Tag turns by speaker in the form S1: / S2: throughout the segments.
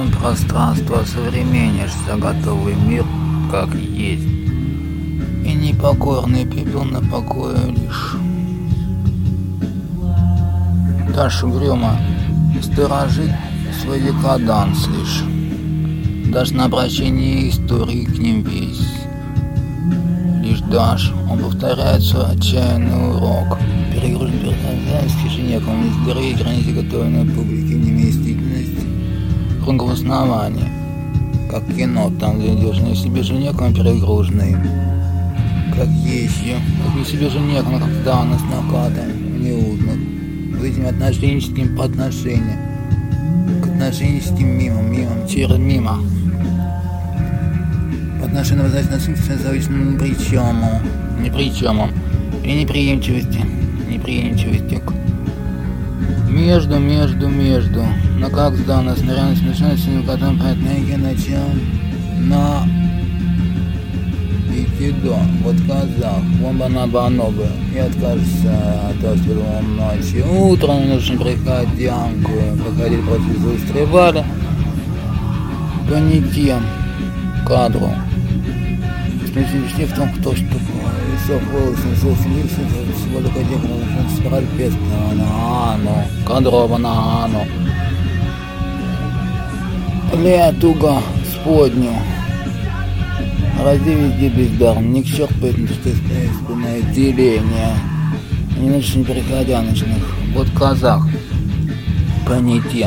S1: Потом пространство современнишься, готовый мир как есть. И непокорный пепел на покое лишь. Дашь угрюмо сторожит свой декаданс лишь. Дашь на обращение истории к ним весь. Лишь дашь, он повторяет свой отчаянный урок. Перегружен персональности, же некому из дыры, границы готовой публике невместительности. Кругом основания, как кино, там где идешь не себе же некому перегруженный. Как еще, как не себе же некому, как данность накатом, неудно. С этими отношенческим по отношению. К отношенческим мимом, через мимо. По отношению к заочному непричему и неприимчивости к между, но как сдано снарядно смешается, потом понятное начал на Икидо, вот казах, бомба на банобы, и откажется от острова ночи. Утром нужно приходянку, походили против застревали, то не тем кадру. Смешнее в том, кто что лицо волосы, слился, всего только декора, собирали песни на Ану, кадрова на Ану. Летуга сподню. Ради везде бездарно, не к черту, поэтому что искусственное деление. Не ночь не переходя ночных. Вот казах. По не тем.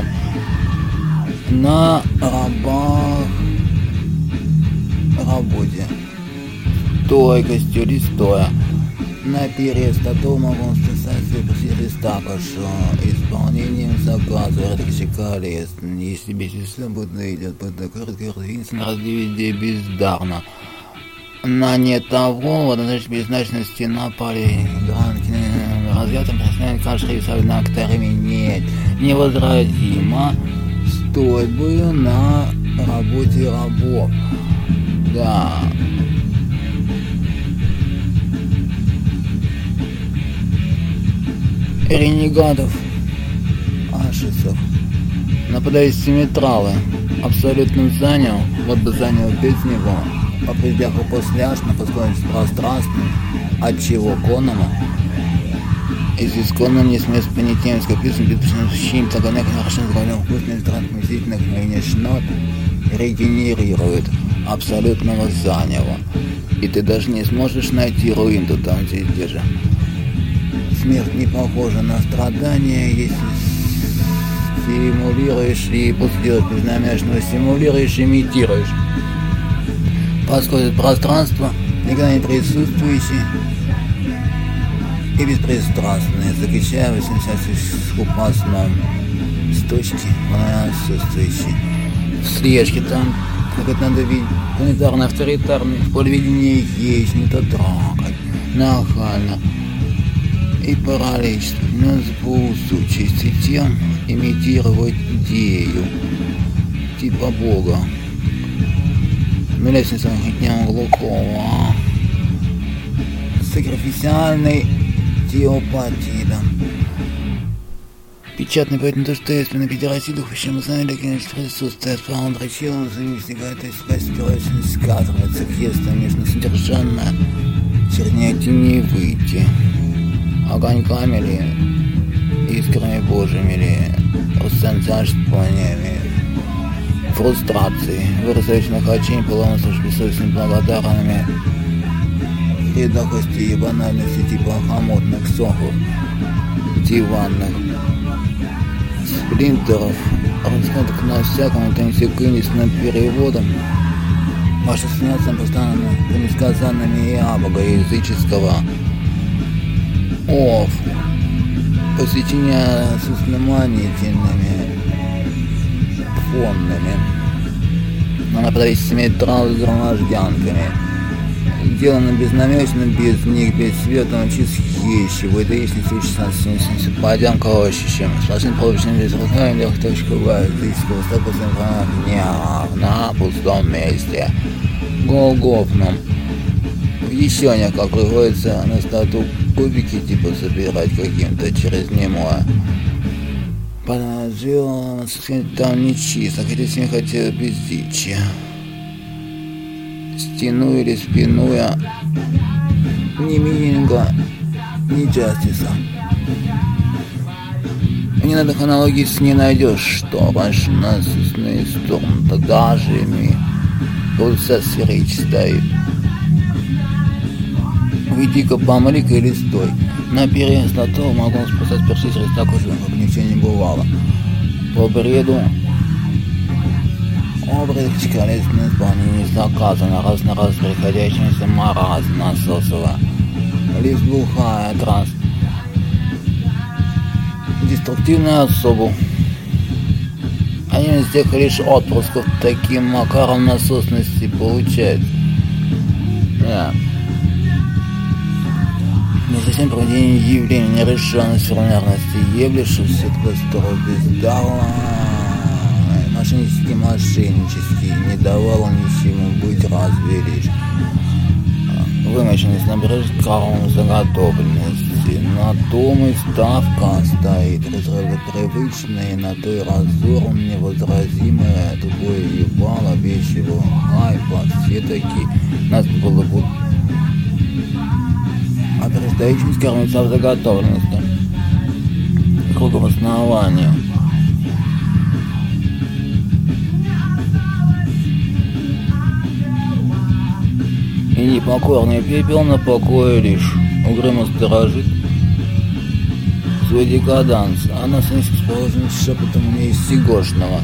S1: На рабах работе. Стойкостью листоя. На перест, а то могу стать листа пошло. Исполнением заказа, колес. Если бесчисленно будет идет под короткий ради везде бездарно. На не того, вот значит беззначности напали. Развятым преснять каждый с акторами нет. Невозразимо. Стой бы на работе рабов. Да. Ренегатов, ашисов, нападают симметралы, абсолютно занял, вот бы занял без него, по предяху посляшно, поскольку пространством, от чего коному, из исконным не смесь понятием скопился, бедушным щим, загонек, хорошо загонек, вкусный трансмусительных нынешнот, регенерирует абсолютного заняло, и ты даже не сможешь найти руин тут там, где держи. Смерть не похожа на страдания, если стимулируешь и после делать безнамеренно стимулируешь, имитируешь. Поскольку пространство никогда не присутствующее и беспристрастное, закричая 80 скупостном с точки отсутствующей. В слежке там, как это надо видеть, планетарно-авторитарный, в поле видения есть, не то трогать, нахально. И паралич, но с двусучестью тем имитировать идею, типа Бога. На лестнице днем глухого. Сакрифициальный теопатия. Печатный поэтому то, что если на педерасидах, почему знали, конечно, присутствие справа дрочилом, зависит, то есть спасительность сказывается, креста между содержанно, чернете не выйти. Огоньками ли, искрами божьими ли, расцензажствованиями, фрустрации, вырастающих хочу, поломаться бессовестными благодарными, редкости и банальности типа хомутных сохов, диванных, сплинтеров, раскаток на всяком, тенсикинистным переводом, ваши снятся постоянно несказанными и богоязыческого, посвящение отсутственно-манительными фонными, она правительствами трансгромаждянками, сделано безнамечно, без них, без света, он чист хищего, это если случится пойдем ощущаем, сложим полученным без руками, легкоточка бывает, близкого, на пустом месте, голгофном. Еще некак приходится на стату кубики типа собирать каким-то через немое. жил там нечисто, хотя с ним хотел бездичия. Стену или спинуя ни милинга, ни джастиса. Не на таких аналогий не найдешь, что раньше насущный сторону, тогда же ми процесс речь стоит. Уйди-ка помри-ка или стой. На переезд на то могу спасать перси через так уже, как ничего не бывало. По бреду образ чекалистное исполнение заказано раз на раз приходящимся маразм насосова. Лишь глухая транс. Деструктивную особу. Один из тех лишь отпрысков таким макаром насосности получает. Не совсем проведение явления нерешенности равномерности, явлившихся простору бездарно, мошеннический, не давало ничему быть, разве лишь вымощенность на брежкаром заготовленности. На том и ставка стоит, привычная, на той разор невозразимое, тупое ебало, вещего хайпа, все такие, нас было бы опереждающим скормиться в заготовленности кругом основания. И непокорный пепел на покое лишь угрюмо сторожит свой декаданс, а на сцене расположен шепотом неистигошного,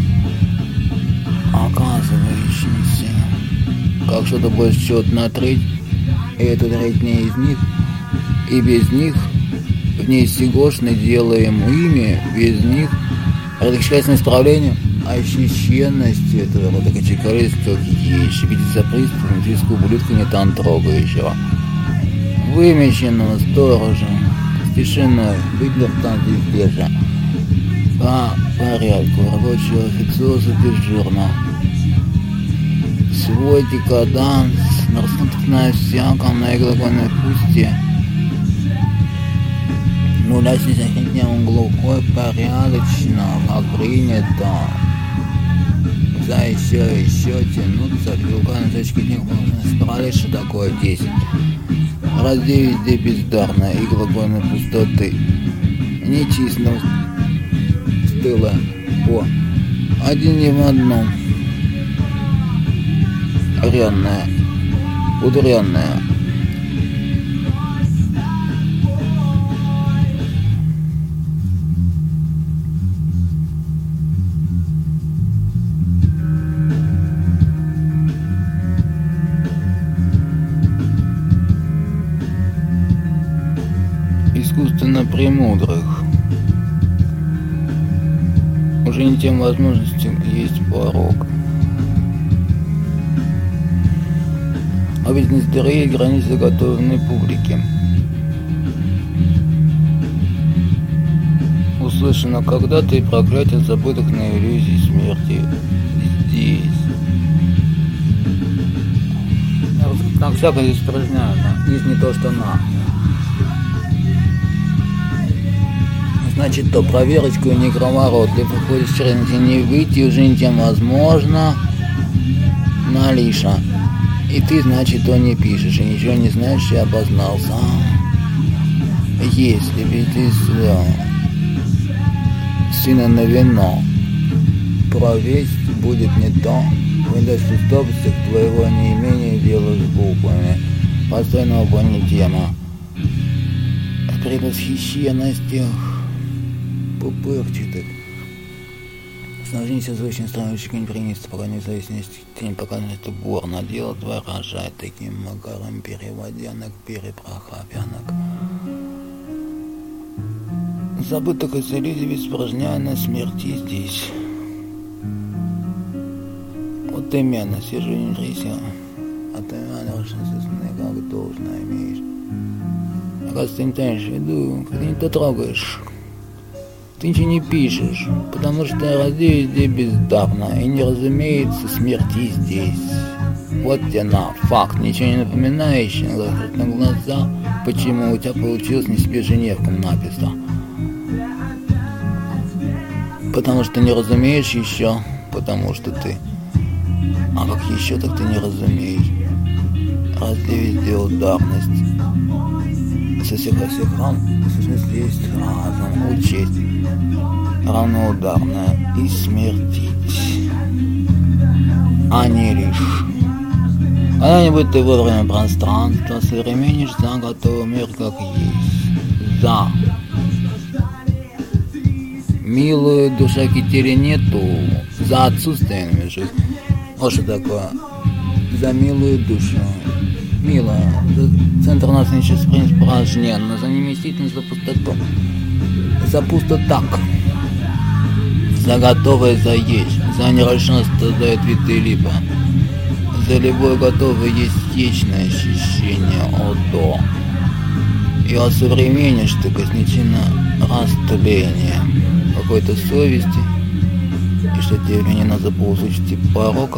S1: оказывающимся, как что-то больше чего-то на треть, и эту треть не из них, и без них, в неистигошной делаем ими, без них, радикальное исправление, а ощущенность этого рода кочекалист, как есть, видится приступом физического ублюдка не там трогающего, вымещенного сторожем, с тишиной, выглядев там здесь же, по порядку рабочего официоза дежурно. Свой декаданс, нарастут на всяком, на иглогонной пусте, нуля снизохитня он глухой, порядочно, как принято. За еще тянуться, вилка на точке книг можно справить, что такое 10. Раз 9 везде бездарно, и глагольной пустоты. Нечисто стыло по один не в одном. Рянная, удрянная. Искусственно премудрых. Уже не тем возможностям есть порог. А ведь не сдыреет границ заготовленной публики. Услышано когда-то и проклятие забытых на иллюзии смерти здесь. Так всяко здесь упражняют, здесь не то, что на. Значит, то проверочку не крововорот, ты выходишь в черните, не выйти уже не тем возможно, налиша. И ты, значит, то не пишешь, и ничего не знаешь, и обознался. Если бы ты сына на вино, провесть будет не то, выдаст уступствах твоего неимения дела с буквами, постоянного пони тема. В предвосхищенностях пупырчатых. Снабжение звучным странничком не принести, пока не зависимости тень, пока не убор надел, выражать таким макаром переводянок, перепрохапянок. Забыток из иллюзий беспорожняя на смерти здесь. Вот именно, сижу не тряся, а ты меня как должно имеешь. Раз ты не тянешь в виду, ты не то трогаешь. Ты ничего не пишешь, потому что ради везде бездарно, и не разумеется смерти здесь. Вот тебе на факт, ничего не напоминающий, на глаза, почему у тебя получилось не себе женевком написано. Потому что не разумеешь еще, потому что ты... А как еще так ты не разумеешь? Разве везде ударность? Со всех ран, в смысле, есть разум, учесть, равноударная и смертить, а не лишь. Когда-нибудь ты во время пространства современнишь за готовый мир как есть, за. Милую душа кители нету, за отсутствием между. Вот что такое, за милую душу. Милая, центр нас сейчас принцип порожненно, за неместительность, за пустоту, за пустотак, за готовое за есть, за нерешенство дает виды либо, за любое готовое есть вечное ощущение до, и осовременишь ты косничина растления какой-то совести, и что тебе не надо получить типа порока.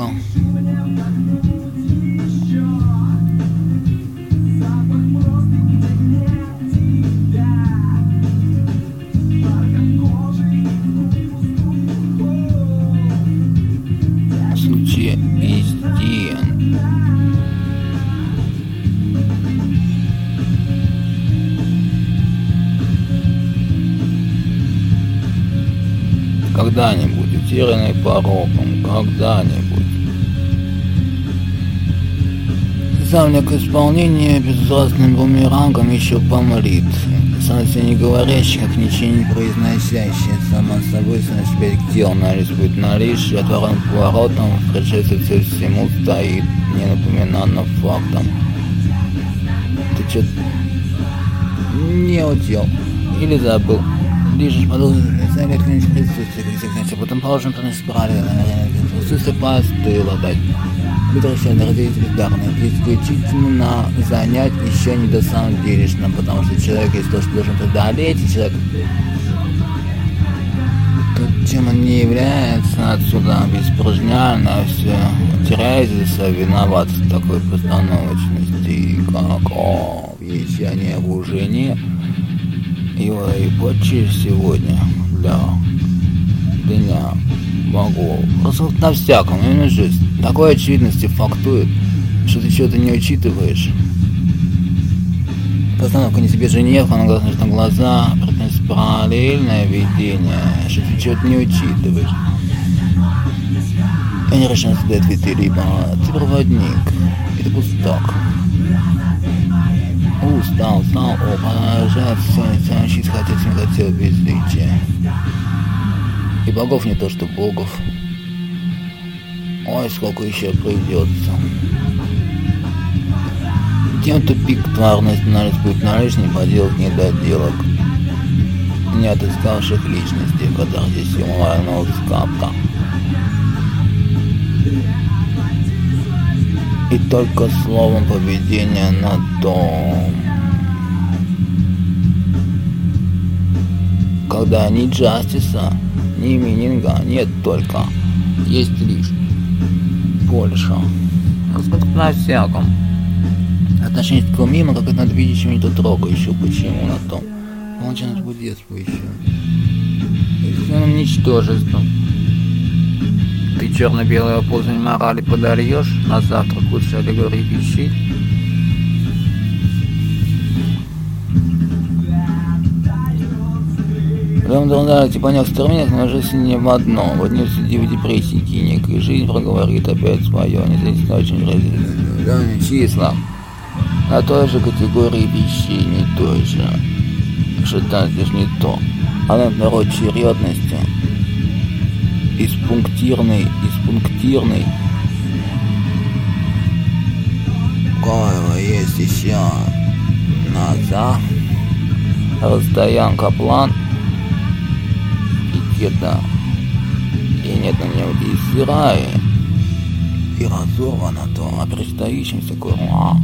S1: Когда-нибудь, утерянный пороком, когда-нибудь. Завня к исполнению безвластным бумерангом еще помрит. Санкция не говорящий, как ничего не произносящий, сама собой перспективно рисует на лишь, отворот поворотом, предшествует всему стоит, не напоминанно фактом. Ты чё не утел или забыл? Лишь подозрение, лет клинич присутствие, потом положим приносит параллельно, присутствие постыло дать. Вытращенные родители дарные, исключительно занять еще не до самом делешным, потому что человек есть то, что должен преодолеть, и человек, то, чем он не является, отсюда беспорожняльно все теряется, виноват в такой постановочности, как вещание в ужине. Его и почти сегодня для дня богов. Просто на всяком, именно жизнь. Такой очевидности фактует, что ты что-то не учитываешь. Постановка не себе женевка, на глаза на глаза, параллельное видение, что ты что-то не учитываешь. Я не решил сюда ответить, либо ты проводник, это пустак. Устал, поражает все, учить хотеть не хотел безличия. И богов не то, что богов. Ой, сколько еще придется. Тем тупик тварность становится будет на лишний поделок недоделок. Не отыскавших личностей, в которых здесь юморального скапка. И только словом поведения на дом. Когда ни Джастиса, ни Мининга нет только, есть лишь больше. На всяком. Отношение к мимо, как это надо видеть, чем не то трогающего. Почему на том? Он начинает быть детство еще. И своим ничтожеством. Ты черно-белое ползание морали подольешь, на завтрак лучше аллегории вещей. Прям да, типа не в терминах, но жизнь не в одном. Вот не сиди в депрессии киник, и жизнь проговорит опять свое, независимо очень разительное числа. На той же категории вещей, не той же. Что-то лишь не то. Она народ чередности. Из пунктирной. Кое есть еще назад. Расстоянка план. Пикета. И нет на нем и сырая. И разорвано то о предстоящемся курма.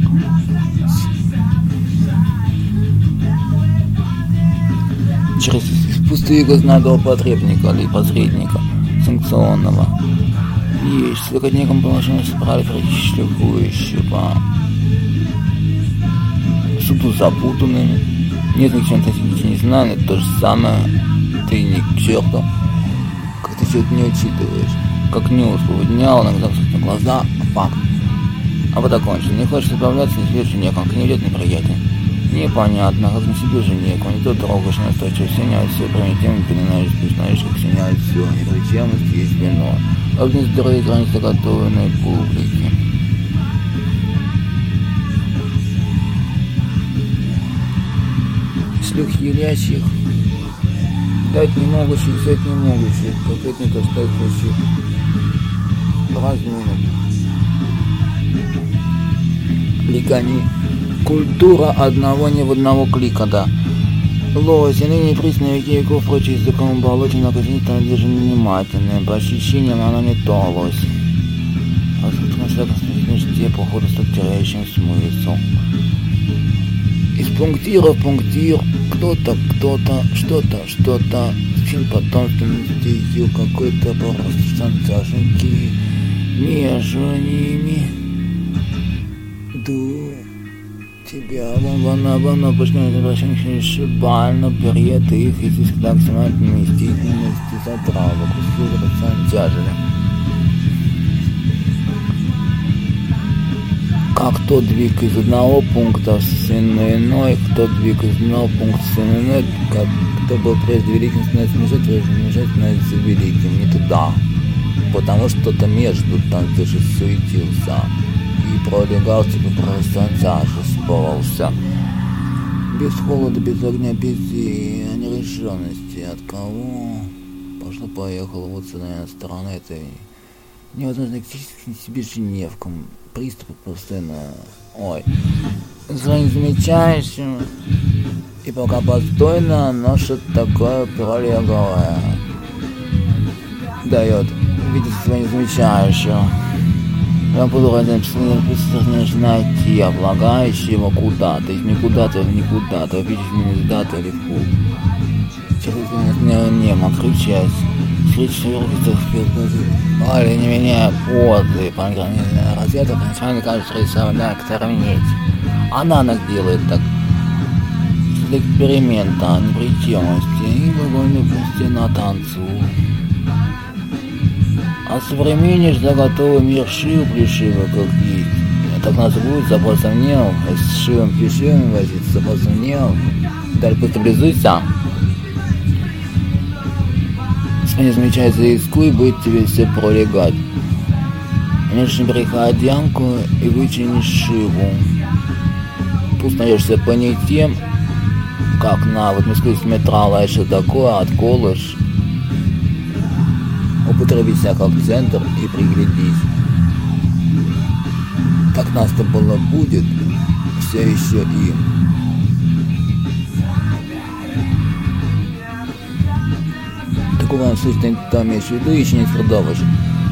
S1: Через пустые гознадого потребника или посредника санкционного. Есть с выгодником положение справить шлифующего. Суду запутанными. Нет ничего относительно не знаю, это то же самое. Ты не к черту. ты что-то не учитываешь. Как Ньюс поводнял, иногда на глаза, факт. А вот окончено. Не хочешь избавляться, не тебе же некому, не идет неприятен. Непонятно, как на себе же некому. Не то трогаешь, не настойчиво синяет все, примитивно перенаешь, знаешь, как синяет все. Непричемность есть вино. Огни здоровья границы готовленной публики. Шлюх елящих, дать не могущих, взять не могущих, конкретненько стать хочет. Празднуем. Кликани. Культура одного не в одного клика, да. Лоси, ныне присные веки веков, прочие языком болотен, но казнито надежды внимательные. По ощущениям она не то лось. А тут на всяком случае, походу, стать теряющим смысл. Из пунктира в пунктир, кто-то, что-то, чин потомственной стихию, какой-то просто шансаженьки, между ними. Ду тебя, вон, почему обращение шибально, бред их, и здесь так снимают вместительности, затравок, услуги, шансажили. Как кто двиг из одного пункта в сын иной, кто двиг из одного пункта в сын иной, как кто был прежде великим, становится мешать становится великим, не туда, потому что кто-то между там даже суетился и пролегал, типа просто спорался. Без холода, без огня, без нерешенности. От кого? Пошло-поехало, вот сюда стороны этой невозможно к себе женевкам. Приступы постоянно. Ой. Зло не замечаешь. И пока постойно, но что-то такое пролеговое дает. Видите, своего не замечающего. Я буду ради приступных найти облагающего куда-то. Из никуда-то в никуда-то. Видите, не сдата или в куб. Через немо кричать. Али не меняя позы, разведка профессионально кажется рисовать к сравнить. Она нас делает так для эксперимента, непричемности и вагонной пусти на танцу. А современнишь за готовый мир шил плешиво, как есть. Так нас будет запросом нел, с шивом плешивым возиться, запросом нел. Далее постабилизуйся. Не замечай за иску и будет тебе все пролегать. Конечно, приходянку и вычинишь шибу. Пусть найдешься по ней тем, как на вот искусстве металла, что такое, отколышь. Употреби себя как центр и приглядись. Так нас-то было будет, все еще им. В таком случае ты там имеешь в виду, еще не продолжишь.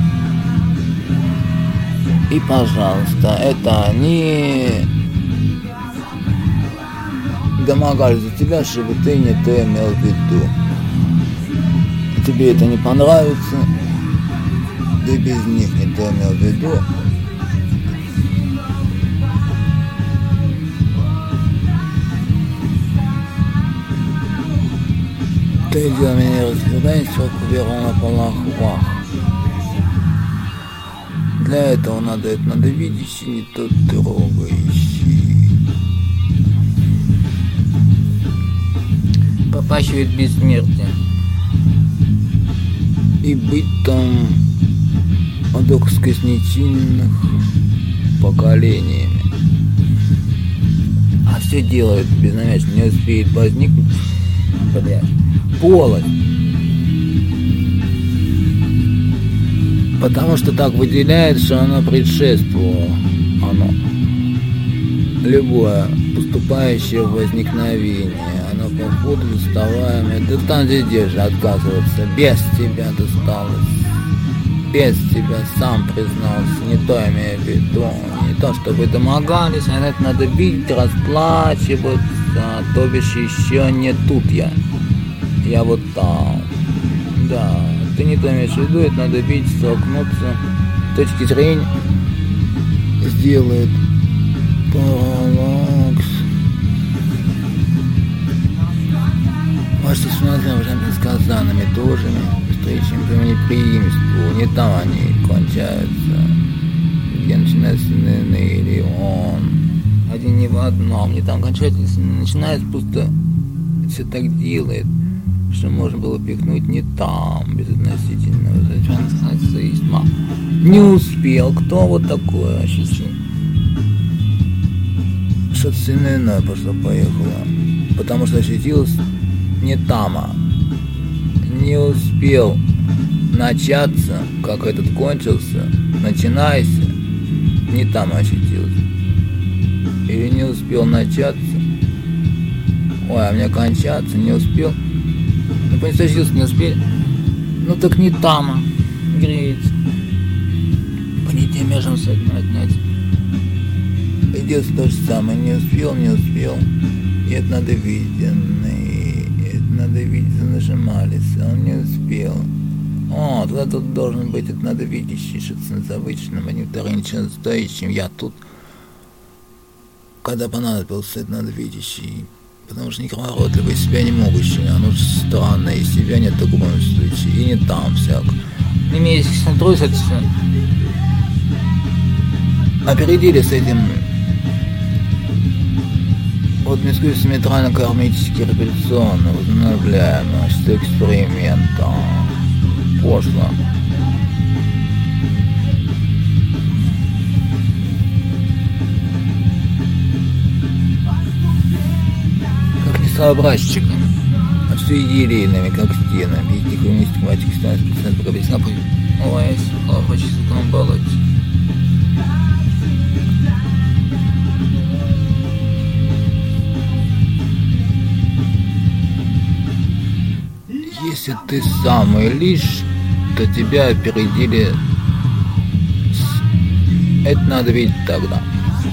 S1: И, пожалуйста, это не домогались за тебя, чтобы ты не то имел в виду. Тебе это не понравится, ты без них не то имел в виду. Ты делал меня разбирай, срок уверовал на полах. Для этого надо видящий, не тот трогающий. Попахивает бессмертие. И быть там одок с косничинных поколениями. А все делает безнамечно, не успеет возникнуть. Полость. Потому что так выделяет, что оно предшествовало. Оно. Любое поступающее возникновение, оно по ходу доставаемое. Да там здесь же отказываться. Без тебя досталось. Без тебя сам признался. Не то имея в виду. Не то, чтобы домогались, а это надо бить, расплачиваться. То бишь еще не тут я. Я вот там. Да, ты не то имеешь в виду, это надо бить, столкнуться. С точки зрения сделает параллакс. Ваши смотрим уже предсказанными тоже. встречаем преимству. Не там они кончаются, где начинается НН или он. Один не в одном, не там кончается, начинается просто все так делает, что можно было пихнуть не там, безотносительного нацизма. Не успел, кто вот такое ощущение? Что-то сильно иное пошло-поехало, потому что ощутилось не там, не успел начаться, как этот кончился, начинайся, не там ощутилось. Или не успел начаться, ой, а мне кончаться, не успел, ну, понесочился, не успел, ну так не там, греется, понятие между собой отнять. Идет то же самое, не успел, и это надо видеть, занажимались, а он не успел. О, тогда тут должен быть, это надо видящий, что-то с обычным, а не вторым стоящим, я тут. Когда понадобился, это надо видящий, потому что нековоротливый, себя не могущий, оно странное, и себя нет в таком случае, и не там всяк. Немецкий трусится. Опередили с этим вот межкурсно-метрально-кармический репетиционно возобновляемый, что эксперимента пошло. Как несообразчиками, а все идеальными, как стенами, и тихо-мистик мальчик становится специально пока без напой. Ой, хочется там балать. Если ты самый лишь, то тебя опередили. Это надо видеть тогда.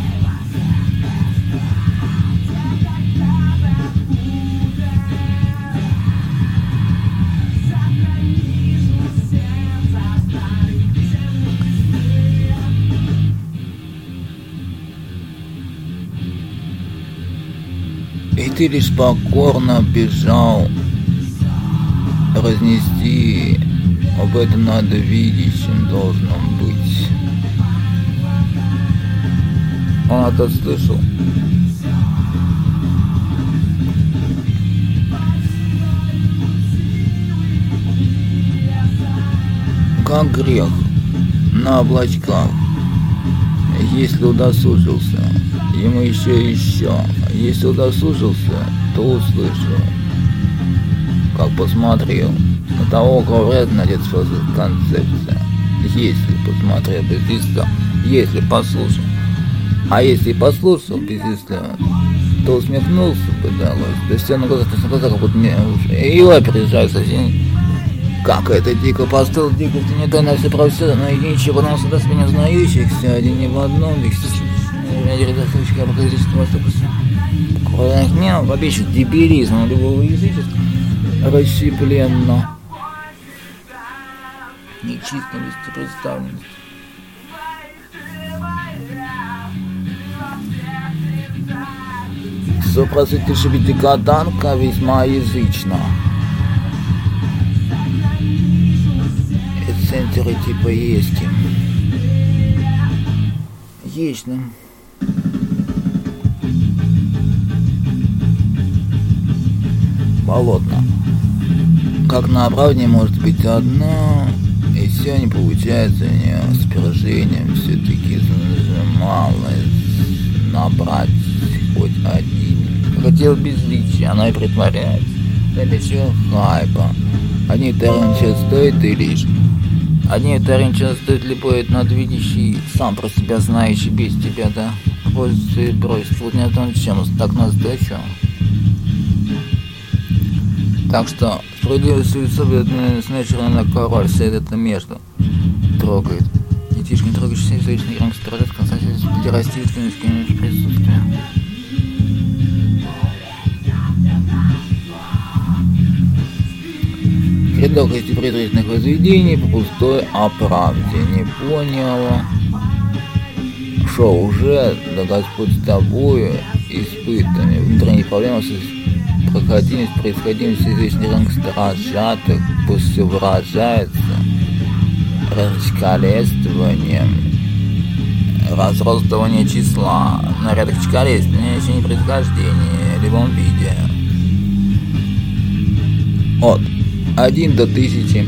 S1: И ты лишь покорно бежал разнести, об этом надо видящим должным быть. Он это слышал. Как грех на облачках, если удосужился, ему еще, если удосужился, то услышал. Как посмотрел на того, кого вряд ли концепция. Если посмотрел без листа, если послушал. А если послушал без листа, то усмехнулся бы далось. То есть все на глазах, как будто не уже. И его опережает совсем. Как это дико постыл, дико не то на все про все, но и ничего, потому что до себя не знающихся, один не в одном, не обещают дебилизм любого язычества. Расщепленно. Нечисленностью представленности. Сопросительша декаданка весьма язычна. Эцентеры типа есть. Ечным. Болотно. Как на оправдании может быть одно, и все не получается у нее с поражением, все-таки зажималось набрать хоть один. Хотел безличия, она и притворяется. Для чего хайпа? Одни вторым ничего стоит и лишь. Одни вторым ничего стоит любой надвидящий, сам про себя знающий, без тебя, да? Пользуется и бросит. Вот не о том, чем так на сдачу. Так что справедливость лицо, сначала на король, все это между трогает. Детишки не трогающиеся, изученный гранг страдает, констатируется педерастическим присутствием. Рядок из предварительных возведений по пустой оправде. Не поняла, что уже, да Господь с тобою, испытанными внутренние проблемы происходимость известных сторожатых пусть все выражается радикалествованием, разрастывание числа на радикалествование не происхождения в любом виде от 1 до 1000.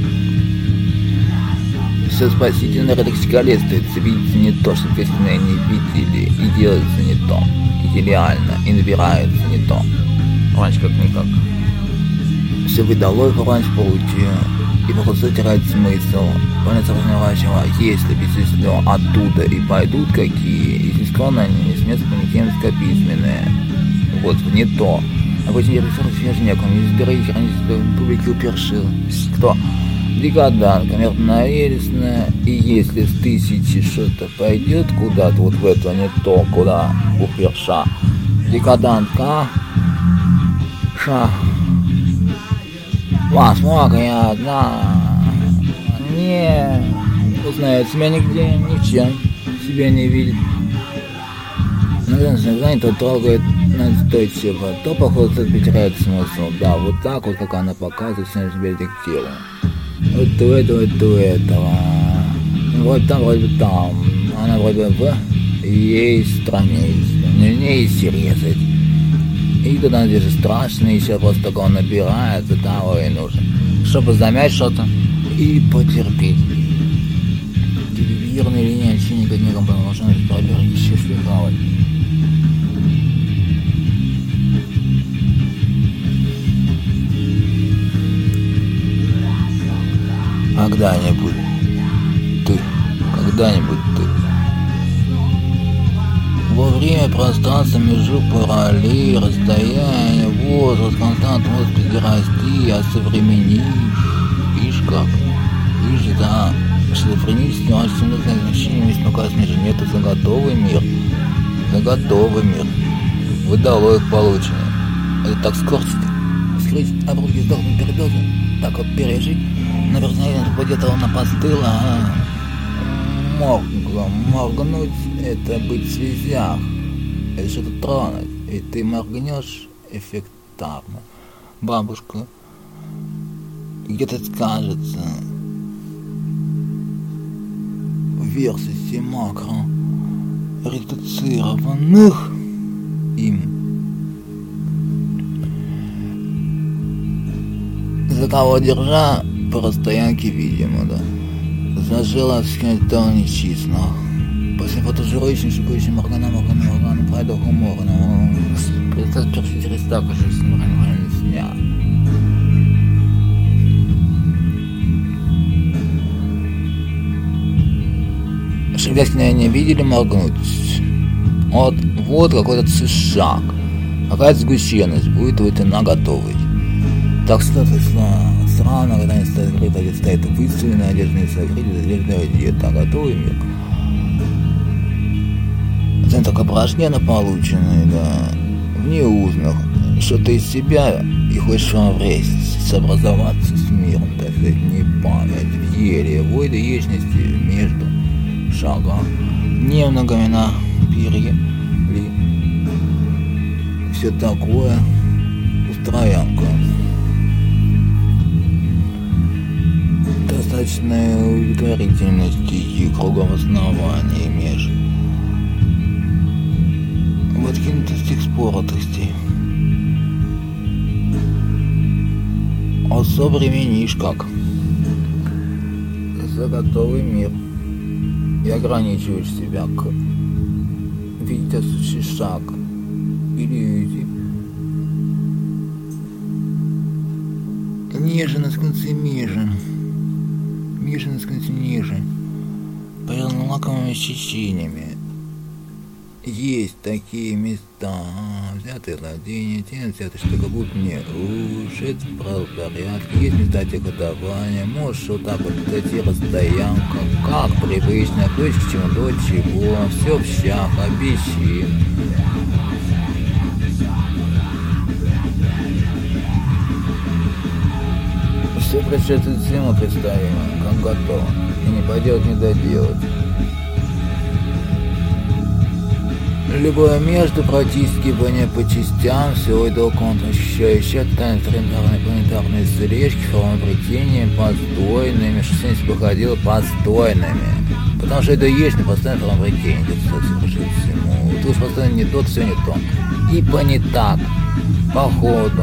S1: Все спасительно радикалествуется, видится не то, что естественно не видели, и делается не то, идеально, и набирается не то. Раньше как никак. Все выдало их раньше получил, и просто теряет смысл. Понятно разнообразного, если безусловно оттуда и пойдут какие, если склонны они с места понятийно письменные. Вот, не то. А вот не ресурсы некому, не избирайте, они публики упершил. Кто? Декаданка, мерзновелесная, и если с 1000 что-то пойдет куда-то, вот в это не то, куда уперша. Декаданка, ша. Возможно, одна не узнает себя нигде, ничем себя не видит. Иногда то трогает настойчиво, то походу потеряет смысл. Да, вот так вот, как она показывает, все себя детектирует. Вот у этого, вот у этого. Вроде там, вроде там. Она вроде в ей стране, не есть резать. И тогда здесь же страшно, еще просто такого набирается, того и нужно. Чтобы замять что-то и потерпеть. Телевизорная линия лечения никаком должна быть проверить, счастливый хавать. Когда-нибудь ты. Во время пространства между параллелей, расстояние, возраст, константный возраст расти, осовременишь, видишь как? Видишь, да, шизофренический, значительное значение, если указано же нет, это готовый мир. Выдало их получено. Это так скорость, скрыть, обруки, сдохнуть, передозу, так вот пережить. На персональном где-то она постыла, а моргнуть — это быть в связях, это что-то тронуть, и ты моргнешь эффективно. Бабушка где-то скажется в версии макро редуцированных им. За кого держа по расстоянке, видимо, да. Зажила скелетон нечестно. После фотожирующим, шикующим органам, пройду хуморно. Представь, першить рестак, уже с нормально сня. Шагдаскина не видели моргнуть. Вот какой-то шаг. Какая-то сгущенность будет, вот она готовой. Так что странно, когда они стоят выставлены, одежды не согреты, одежда одета, готовый мир. Это так упражнения полученные, да, в неузнах, что ты из себя и хочешь сообразоваться с миром, так сказать, не память, в еле, войды вечности между шагом, дневногами на перья, все такое, устроянка. Достаточной удовлетворительности и кругом основания имеешь. В откинутых споротостей. Осовременишь как за готовый мир и ограничиваешь себя к видящий шаг иллюзий. Нежно с конца ниже, порядно лаковыми ощущениями. Есть такие места, взятые владения, те взятые, что как будто не уж, это правопорядок, есть места тяготования, можешь вот так вот дойти расстоянка, как привычно, ключ к чему до чего, все в щах, обещи. Все предшествует всему представимо, как готово, и не поделать, не доделать. Любое между практически по частям, все и до контращущающие планетарные слежки, формопретения постойными, что сегодня походило постойными. Потому что это и есть непостоянное формопретение, всему. Тут постоянно не то, все не то. И по не так, по ходу,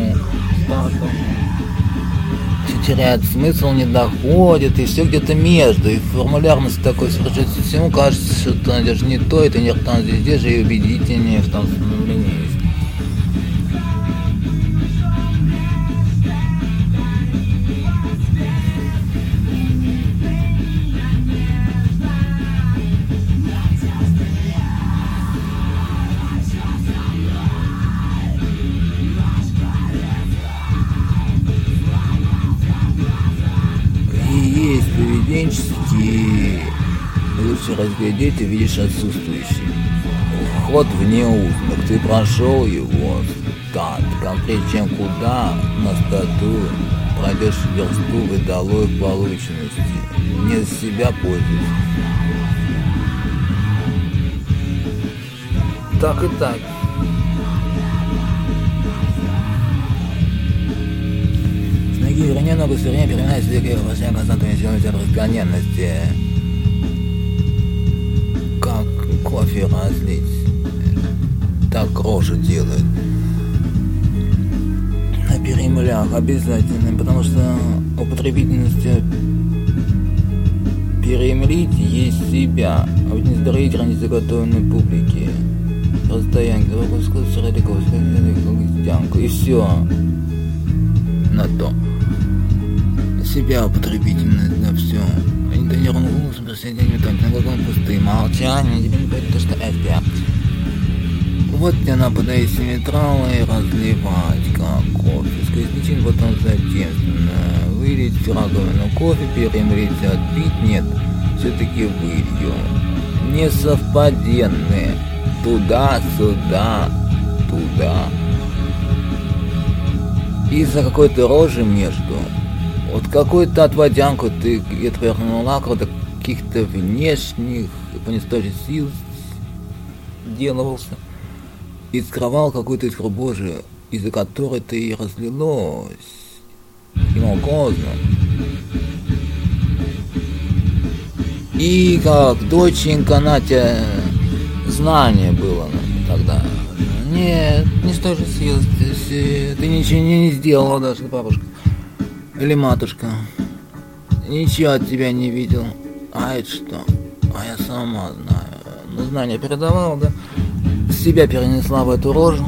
S1: все теряет смысл, не доходит, и все где-то между, и формулярность такой совершенно всему кажется, что это даже не то, это не там здесь же и убедительнее в том становлении есть. Поведенческий лучше разглядеть и видишь отсутствующий. Вход вне узник, ты прошел его, стат, конкретно чем куда, на статую, пройдешь версту выдалой полученности, не за себя пользуйся. Так и так. Вернее, ногу свернее, переминать великие вообще константами силами бесконечности. Как кофе разлить, так рожу делают. На перемлях обязательно, потому что употребительность перемлить есть себя, а вот не здоровить ради заготовленной публики. Расстояние, и все на то. Себя употребительность на все. Они донервным голосом присоединили там на глазом пустые молчания, тебе не говорит то, что это. Вот тебе надо подать симметралы и разливать как кофе. Сквозь причин потом затемственно. Вылить в раковину кофе, перемрить, отпить нет. Все-таки вылью. Несовпаденные. Туда-сюда, туда. Из-за какой-то рожи между. Вот какую-то отводянку ты где-то вернула, когда каких-то внешних понестожих сил делался и скрывал какую-то искру Божию, из-за которой ты и разлилось. Ему поздно. И как доченька Натя знание было тогда. Нет, не с той же силы, ты ничего не сделала даже, бабушка. Или матушка. Ничего от тебя не видел. А это что? А я сама знаю. Ну, знание передавала, да? Себя перенесла в эту рожу.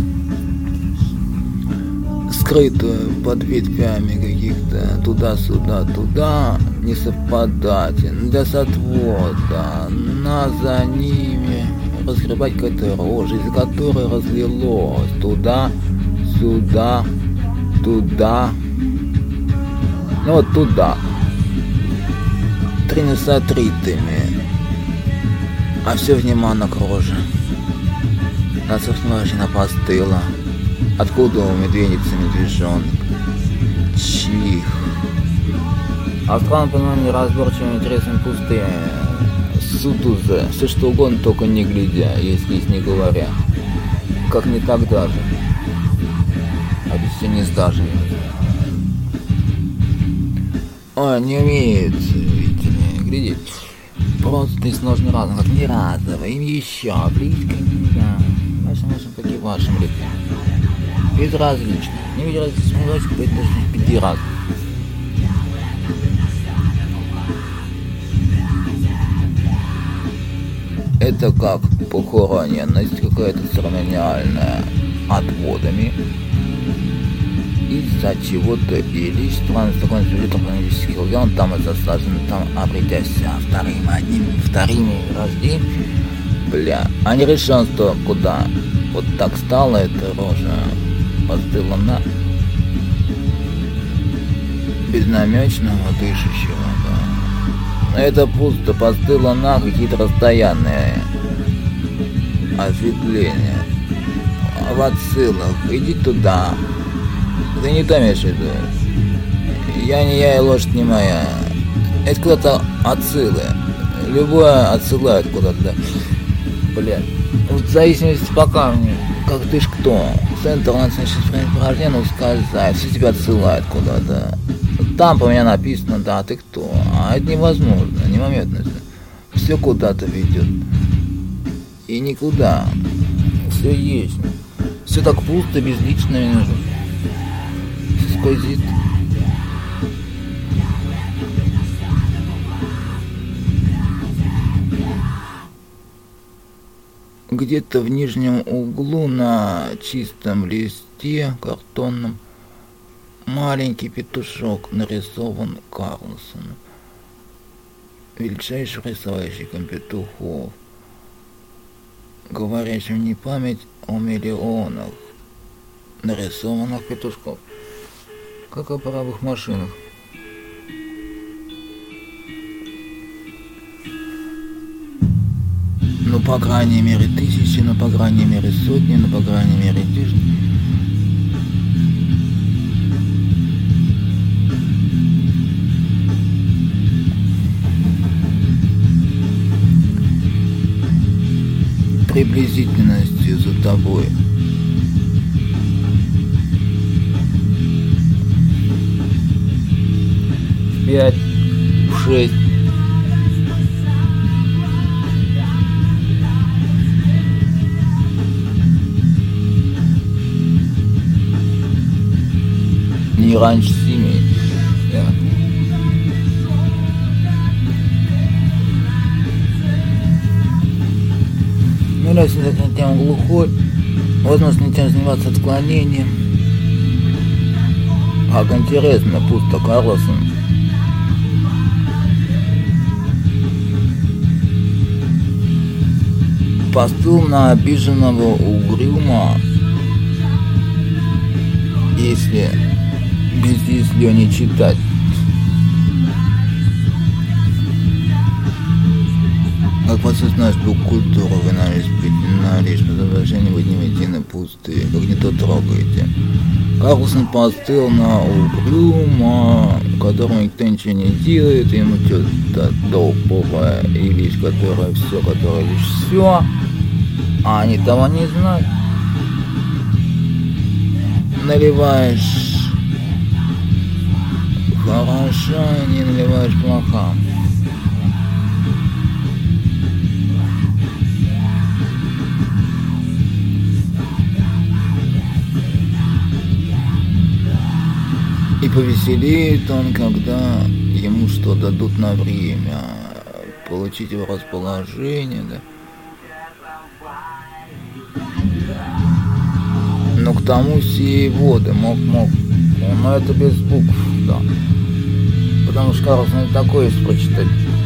S1: Скрытую под ветвями каких-то туда-сюда, туда. Не совпадать. Для сотвода. За ними разгребать какая-то рожа, из которой разлилось. Туда, сюда, туда. Ну вот туда. Тринесотритами. А все внимание к роже. Насухнувшина постыла. Откуда у медведицы медвежонок? Чих. А стран понимаю неразборчивым интересом пустые. Сутуза. Все что угодно, только не глядя, если не говоря. Как не тогда же. А без все не сдажи. Ой, не умеет, видите ли, глядеть. Просто и сложно разом, как не разово, им еще близко, да. Вашим, как и вашим людям. Безразлично. Не видел различных, быть даже пятираз. Это как похороненность какая-то церемониальная отводами. Из-за чего-то и лишь странно такой политический регион, там и засажен, там обретяся вторыми рождений. Бля, а не решен, что куда. Вот так стала эта рожа, постыла на безнамечного дышащего, да. Это пусто, постыла на какие-то расстоянные осветления. А в отсылах, иди туда. Ты не то имеешь в виду. Я не я и лошадь не моя. Это куда-то отсылы. Любое отсылает куда-то. Блядь. Вот в зависимости пока мне, как ты ж кто. Центр национального порождения ускользает, все тебя отсылают куда-то. Там по меня написано, да, ты кто. А это невозможно, немоментно. Все куда-то ведет. И никуда. Все есть. Все так пусто, безлично. Все скользит. Где-то в нижнем углу на чистом листе картонном маленький петушок нарисован Карлсоном, величайшим рисовальщиком петухов, говорящим не память о миллионах нарисованных петушков, как о паровых машинах. Ну, по крайней мере, тысячи, ну, по крайней мере, сотни, ну, по крайней мере, тысячи. Приблизительностью за тобой. В 5, в 6. Не раньше 7. Да. Ну, если на тему глухой, возможно, нельзя заниматься отклонением. Как интересно, пусто Карлсон. Постул на обиженного угрюма, если не читать. Как подсознать культуру вы на лишь по изображению вы дневные пустые, как не то трогаете. Карлсон постыл на угрюма, которому никто ничего не делает, ему что-то долбовая и вещь, которая лишь все, а они того не знают. Наливаешь хороша, не наливаешь плоха. И повеселеет он, когда ему что дадут на время, получить его расположение, да. Но к тому сей воды мог, но это без букв, да. Потому что Карлсон не такое есть прочитать.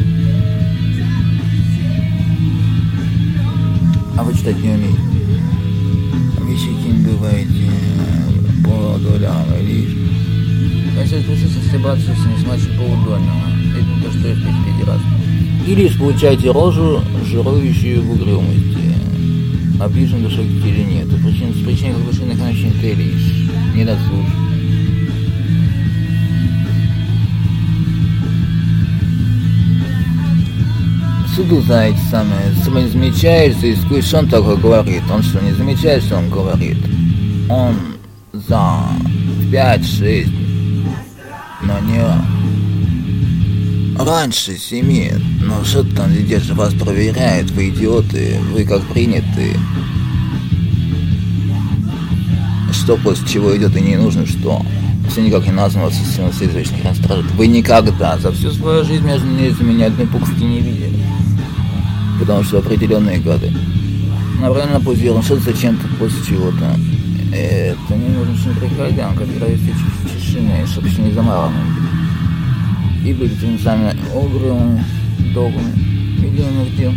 S1: А вы читать не умеете. Вещики не бываете по долям лишь. Если присутствие браться с ним значит полудольного. Это не то, что есть педерастом. И лишь получаете рожу, жирующую в угрюмости. Обижен душой или нет. С причиной глубочинных начин ты лишь не дослушай. Суду за эти самые, не замечаешь, искусишь, он такой говорит. Он что, не замечает, что он говорит? Он за 5-6, но не раньше 7. Но что там где же вас проверяет, вы идиоты, вы как приняты. Что после чего идет и не нужно, что? Все никак не названо следующих стражей. Вы никогда за всю свою жизнь между ними ни одной буквки не видели. Потому что определенные гады. Направленно позирован, что-то зачем-то после чего-то. Это не нужно, что не приходям, когда есть тишины, чтобы еще не замаранным. И были теми самыми угрюмыми, долгими, миллионных дел.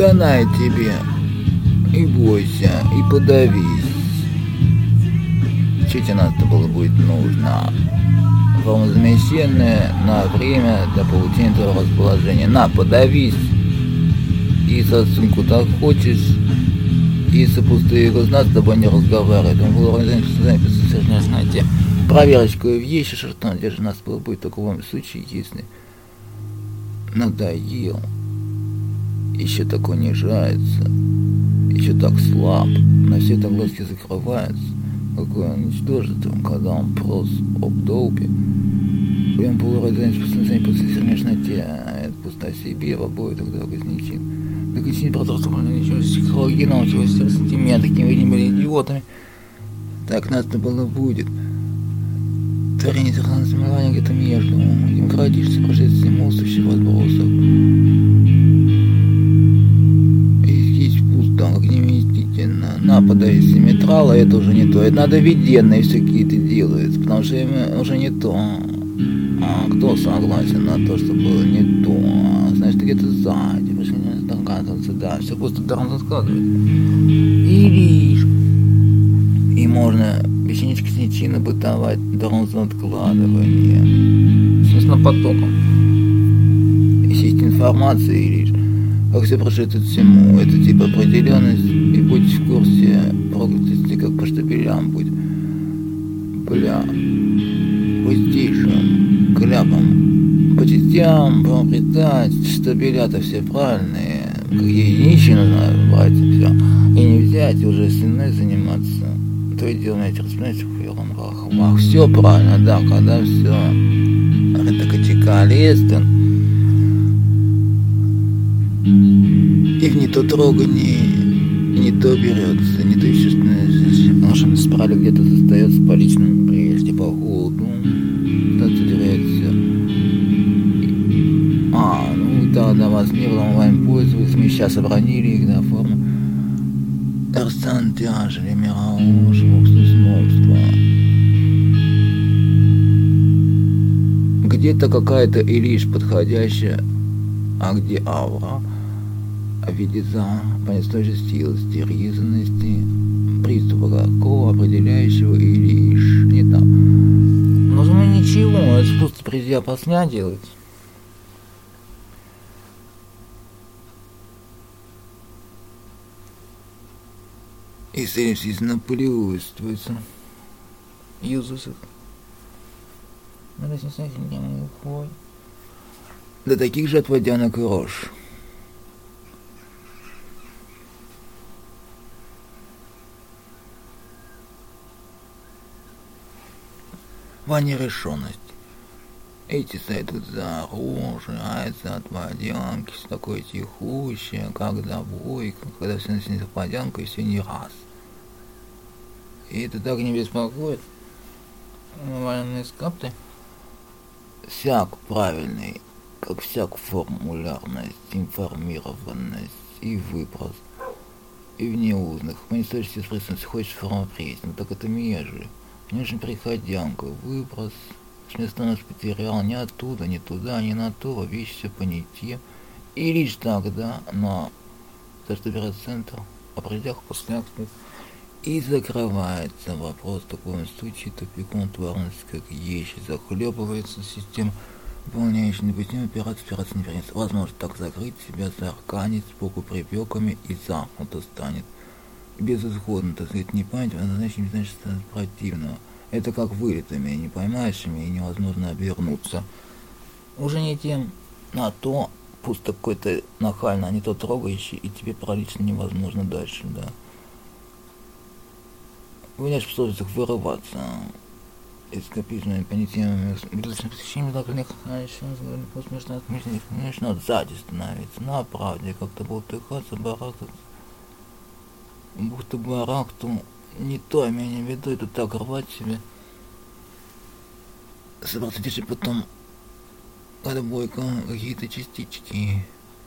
S1: Данай тебе, и бойся, и подавись. Что тебе надо было будет нужно? Форма замещенная на время до получения твоего расположения. На, подавись и засунь куда хочешь. Если пустые глаза с тобой не разговаривают, он был знаете, проверочку в есть, что там держи нас будет в таком случае, если надоел, еще так унижается, еще так слаб, на все это глазки закрываются, какой он ничтожество, когда он просто обдолбе. Прям полуразумеется после смешноте, а это пустота себе в обоих тогда возникнет. Так и не просто ничего, психологии научилась сантиметр, такими вы не были идиотами. Так надо было будет. Творение сохранного смывания где-то между. Демократически прошествие мусущих возбросов. Искить пусто, как невместительно. Напада из метрала, это уже не то. Это надо виденные все какие-то делают, потому что уже не то. А кто согласен на то, что было не то? Значит, где-то сзади. Да, все просто должно складывать. И можно печенечки сничины бытовать должно откладывание. Естественно, потоком. Ищите информацию или как все прошито всему. Это типа определенность. И будьте в курсе проклятости, как по штабелям будет. Бля. Пустейшим кляпом. По частям приобретать штабеля-то все правильные. Какие единички нужно брать, все. И не взять уже остальное заниматься. То и дело, эти распинать в ерунбах. Все правильно, да, когда все. Это катика лестен. Их не то трогани, не то берется, не то еще что-то. Потому что спрали где-то застается по личному прежде, по холоду. Что-то теряется. Да, до вас не было онлайн пользовались, мы сейчас обронили их до формы. Эрсан тяжели, мираж, снобство. Где-то какая-то илиш подходящая, а где аура, а в виде понеслой же силы, стеризанности, приступа какого определяющего илиш. Не там. Нужно ничего, это просто придя посня делать. И естественно, полиуствуется. Юзусов. До таких же отводянок и рожь. Ваня решенность. Эти сойдут за оружие, а это отводянки, с такой тихущей, как добойка, когда все начнется подянка и все не раз. И это так не беспокоит. Военные скапты. Всяк правильный, как всяк формулярность, информированность и выброс. И в неузных. Манифестующийся спрессности хочешь формопресть, но так это межи. Конечно, приходянка, выброс. Смысл нас потерял ни оттуда, ни туда, ни на то, вещи все понятие. И лишь тогда на центр о пределах после акции и закрывается вопрос в таком случае тупиком тварности, как есть, захлебывается система, выполняющая допустимую операцию не принесет. Возможно так закрыть себя, заарканить сбоку припеками и замкнуто станет. Безысходно, так сказать, не память, а значит не значит противного. Это как вылетами, не поймаешь ими и невозможно обернуться. Уже не тем на то, пусть какой-то нахально, а не то трогающий, и тебе пролично невозможно дальше, да. Вы не способны вырываться эскапизмами, понятиями, безличных посещениями, локальных, а еще смешно отмеченных, конечно, сзади становиться, на правде, как-то болтыхаться, барахтаться, будто барахту. Не то, имею в виду, это так рвать себе. Собраться держи потом отбойка какие-то частички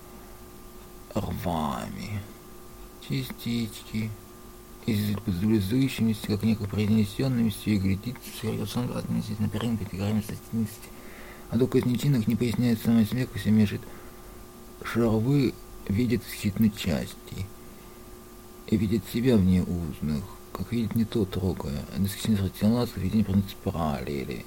S1: рвами. Частички. Изблизующимися, как некой произнесенными, и глядит серьезно относительно первым категориями статистики. А только из ничинок не поясняет самой смех, все мешает шарвы видит исключительно части и видит себя в неузных, как видит не то трогая, а исключительно тела с видением принципа параллели.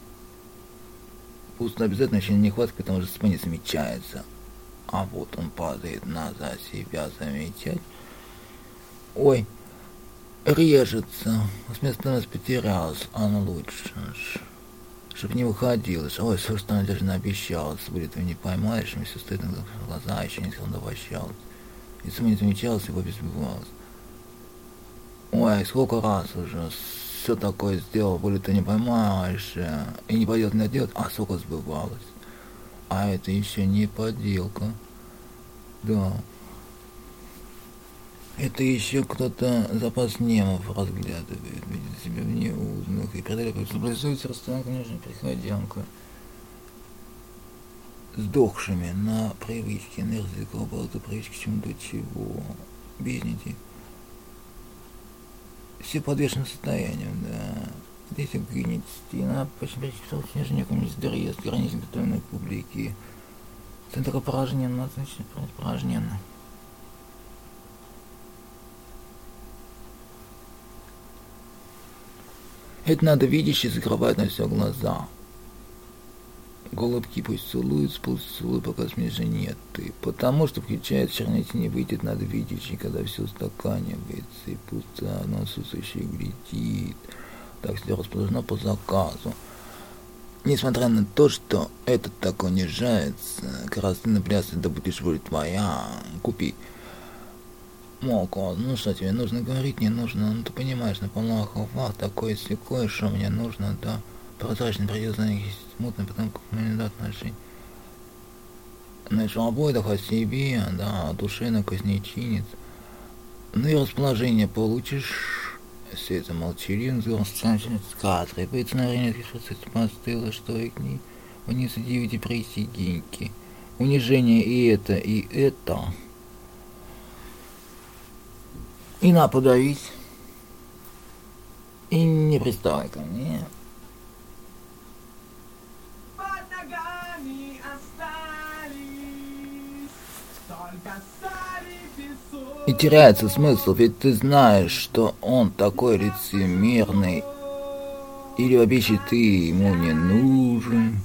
S1: Пусто обязательно еще нехватка, потому что спа не замечается. А вот он падает назад, себя замечать. Ой, режется. Вместо нас потерялся, а ну лучше. Чтоб не выходилось. Ой, собственно, даже наобещалась. Будет ты не поймаешь, мне все стоит на глаза, еще не сказал, обощалась. И сама не замечалась, его безбывалась. Ой, сколько раз уже все такое сделал, будет ты не поймаешь, и не пойдет не делать, а сколько сбывалось. А это еще не подделка. Да. Это еще кто-то запас немов разглядывает, видит себя в неузных, и преобразуется расстояние, конечно, приходянка. Сдохшими на привычке, энергии глобалной привычки к чему-то чего. Бизнеси. Все подвешено состоянием, да. Здесь гинет стена, почти причесал снежником из дыры, с границей готовленной публики. Центр опорожнен, назначен порожненно. Это надо видящий закрывать на все глаза. Голубки пусть целуют, поцелуй, пока смежи нет ты. Потому что включает черноте не выйдет, надо видящий, когда все устаканивается, и пусто оно отсутствующее глядит. Так все расположено по заказу. Несмотря на то, что этот так унижается, как раз ты на плясе, да будешь воля твоя, купи. Молко, ну что тебе нужно говорить, не нужно, ну ты понимаешь, на полнах такое секое, что мне нужно, да. Прозрачный признание есть смутно, потому как мы не дат отношений. На свободах о себе, да, о душе на кознечинец. Ну и расположение получишь, все это молчаливым взглядом с кадры, по сценарию процесса постыло, что и к ней вниз иди депрессии деньги. Унижение и это. И на подавить. И не приставай ко мне. И теряется смысл, ведь ты знаешь, что он такой лицемерный. Или вообще ты ему не нужен.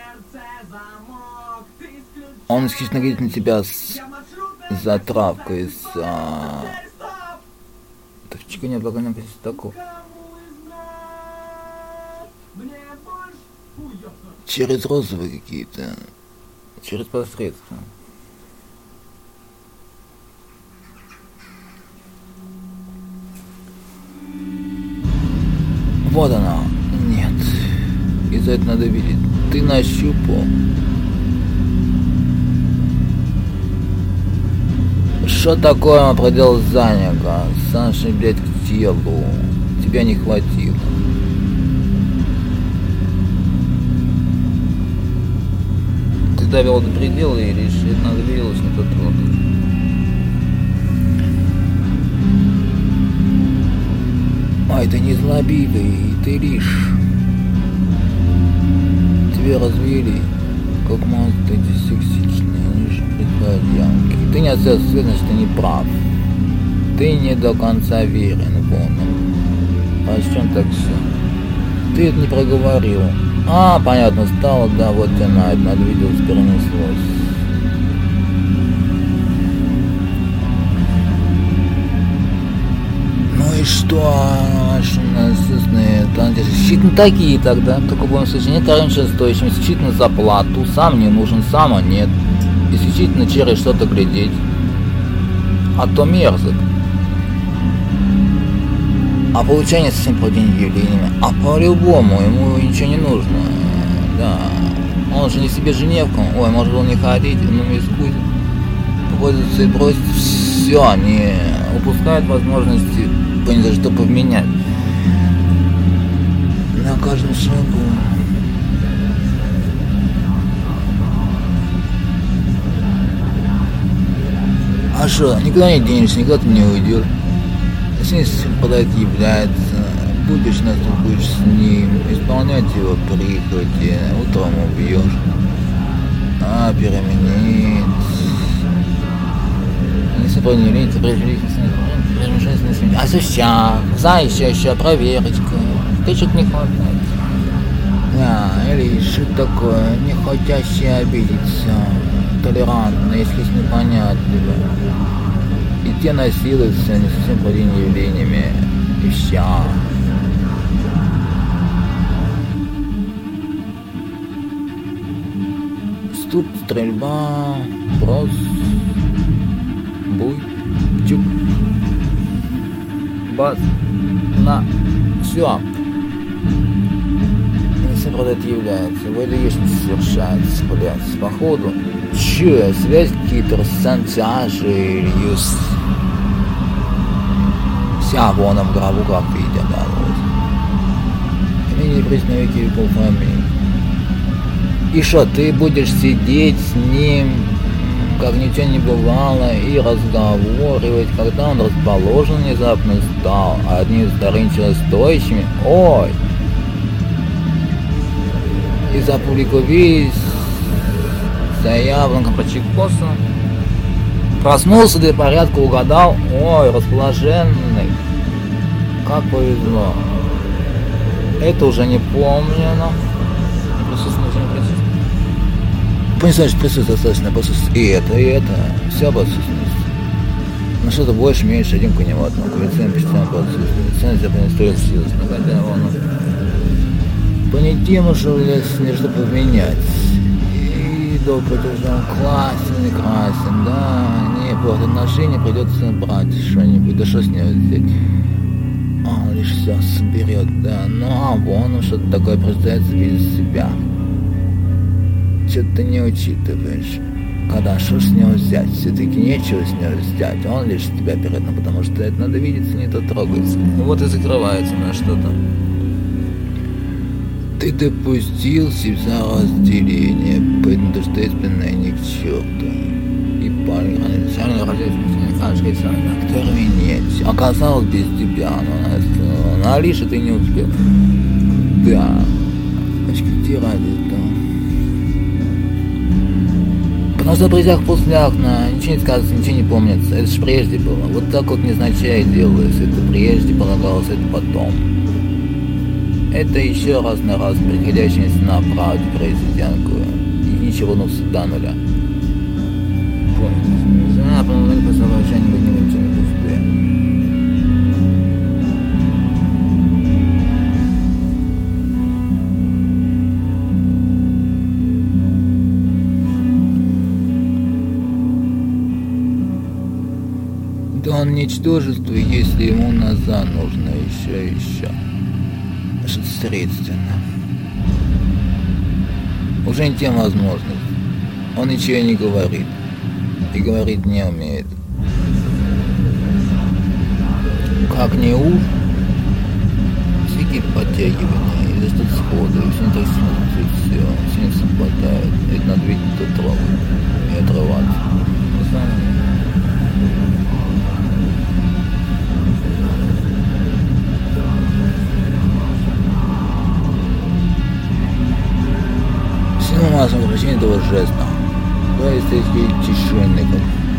S1: Он исключительно глядит на тебя с затравкой, Товчика не облагаем такого. Через розовые какие-то. Через посредство. Вот она. Нет. И за это надо видеть. Ты нащупал. Что такое он проделал Заника? Санши, блядь, к телу. Тебя не хватило. Ты довел до предела и решил, надо виделось на тот труд. Ай, ты не злобивый, ты лишь. Тебя развели, как монстры дисексичные, они же предпорядки. Ты не отсоединишь, что ты не прав. Ты не до конца верен полным. А с чем так все? Ты это не проговорил. А, понятно, стало, да, вот она, это надо видео перенеслось. Ну и что, наши насыщенные таланты исключительно такие тогда, только в любом случае нет раньше стоящим, исключительно за плату, сам не нужен, сама нет, исключительно через что-то глядеть, а то мерзок. А получение совсем по день явлениями, а по-любому ему ничего не нужно, да, он же не себе женевку, ой, может он не ходить, но не скучит, пользуется и бросит, все, не упускает возможности ни за что поменять. На каждом шагу. А что, никуда не денешься, никуда ты не уйдешь. Если подать является, будешь на то, будешь с ним, исполнять его прихоти, утром убьешь, а переменить. использование ленты, а сейчас, знаешь, еще проверочка, ты что-то не хватает. Да, или что такое, не хотящий обидеться, толерантно, если с непонятливо. И те насилуются не совсем правильными явлениями, и все. Тут стрельба, брос, буй, чук, бас, на, все. Не все правда это является. В этой яичнице совершается, блядь, походу. Че, связь какие-то рассантяжи или юс. Вся вон в голову как видят, да, вот. Имени признаки веков, аминь. И что, ты будешь сидеть с ним, как ничего не бывало, и разговаривать, когда он расположен внезапно стал, а одни вторым стоящими? Ой! Из-за публиковись заявленка по чекосу. Проснулся для порядка, угадал. Ой, расположенный. Как повезло. Это уже не помню, но... Понесешь присутствие достаточно, и это, вся присутственность. Но что-то больше, меньше, один к нему одно. Лицензия, почитаем присутствие. Лицензия понестроит силу. Хотя он понятимо, что лес что поменять. И до платежом красен, да, не по отношению придется брать что-нибудь, да что с него взять. Он лишь все соберет, да, ну а вон что-то такое представится без себя. Что-то ты не учитываешь, когда что с него взять, все-таки нечего с него взять, он лишь тебя берет, ну, потому что это надо видеться, не то трогается. Ну вот и закрывается на что-то. Ты допустился за разделение, поэтому ты что использованное ни к черту. И парень, который нет, оказалось без тебя, но на Алише ты не успел. Да, очки ради, да. Потому что в друзьях после окна ничего не сказывается, ничего не помнится. Это ж прежде было. Вот так вот незначай делалось. Это прежде полагалось, это потом. Это еще раз на раз приходящаяся на правде президентку. И ничего вернулся до нуля. Помните? Да, по-моему, не поставил что-нибудь не пустые. Да он ничтожество, если ему назад нужно еще. Что-то средственно. Уже не тем возможность. Он ничего не говорит. И говорить не умеет. Как не уж, всякие подтягивания, или что-то сходу, и все не так смотрит, все не совпадает. Это надо видеть, то трогать и отрываться. Массовое возвращение этого жеста. То есть эти тишинников.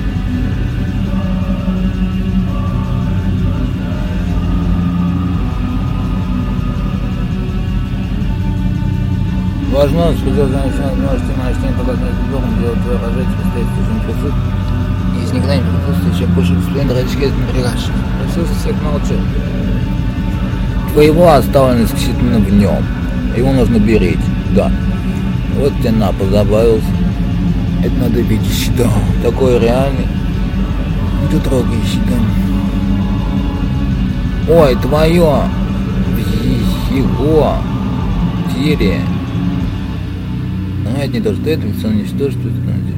S1: Возможно, что делать можете на показать духом, делать твое рожать, поставить чужим присутствие. Если никогда не присутствует, чем больше сплендера очки напрягаешь. Присутствие всех молчит. Твоего оставленность исключительно в нем. Его нужно беречь, да. Вот тебе на, позабавился. Это надо видеть, да. Такой реальный. Не тут трогающий, да. Ой, твое. Его. Теле. Но это не то, что это, ведь он ничтожествует.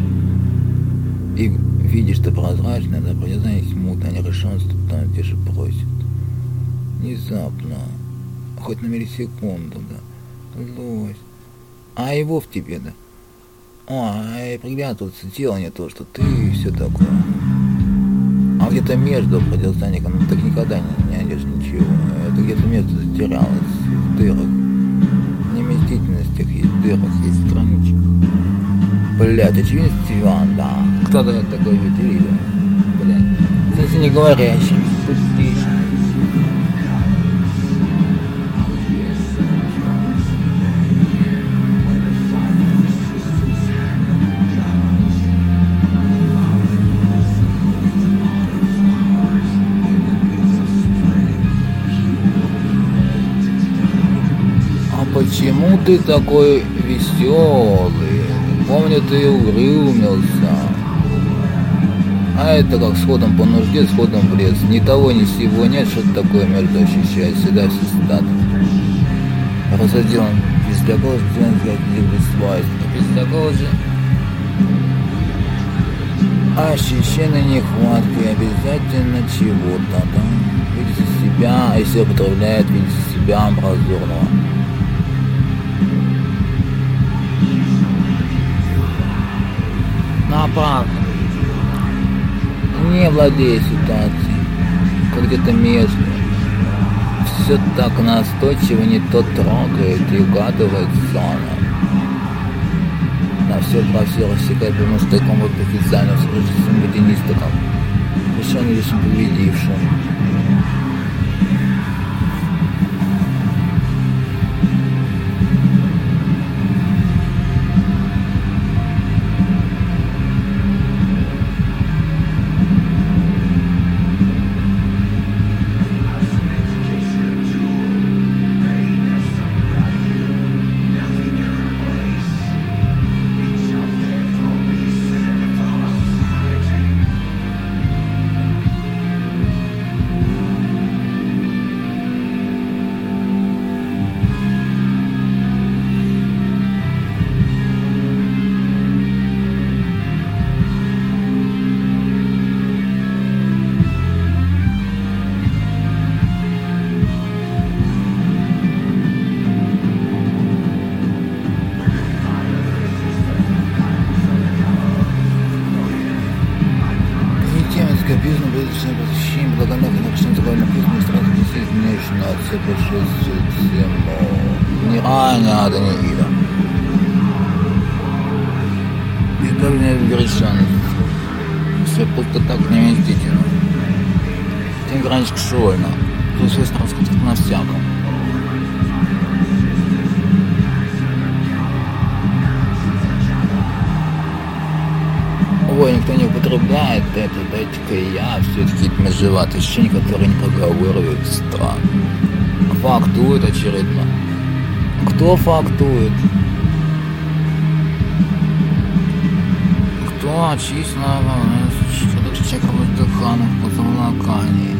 S1: И видишь, что прозрачно, да, прорезание смутно, они решенство там, где же просят. Внезапно. Хоть на миллисекунду, да. Злость. А его в тебе, да. И приглядываться, тело не то, что ты и все такое. А где-то между противостанником, ну так никогда не найдешь ничего. Это где-то между затерялось в дырах. В неместительностях есть дырах, есть страничек. Блять, очевидность Иван, да. Кто-то такой ведь видел. Блять. становится неговорящим, пустейшим. Почему ты такой веселый? Помню, ты угрюмился. А это как сходом по нужде, сходом в лес. Ни того, ни сего нет, что-то такое между ощущает. Всегда все стат. Разодел пиздяков, пиздяков же. Ощущение нехватки, обязательно чего-то, да? Видите себя, а если употребляет, видите себя амбразурного. Направо. Не владея ситуацией, как где-то между. Все так настойчиво не то трогает и угадывает зону. На все про все рассекает, потому что таком вот официальным служащим водянистоком, совершенно лишь победившим. Эскапизм, предыдущее посещение, благодарных нарушений закона призмы, сразу действительно нация предшествует всему. Не ранее, а не ида. Избавление от грешенности. Все просто так не вместительно. Тем граничка шольно. Тут все рассказать на всяком. Ой, никто не употребляет это, дайте-ка я, все-таки межеватые ощущения, которые не проговаривают странно. Фактует очередно. Кто фактует? Кто очистил человека воздуханов по заволокании?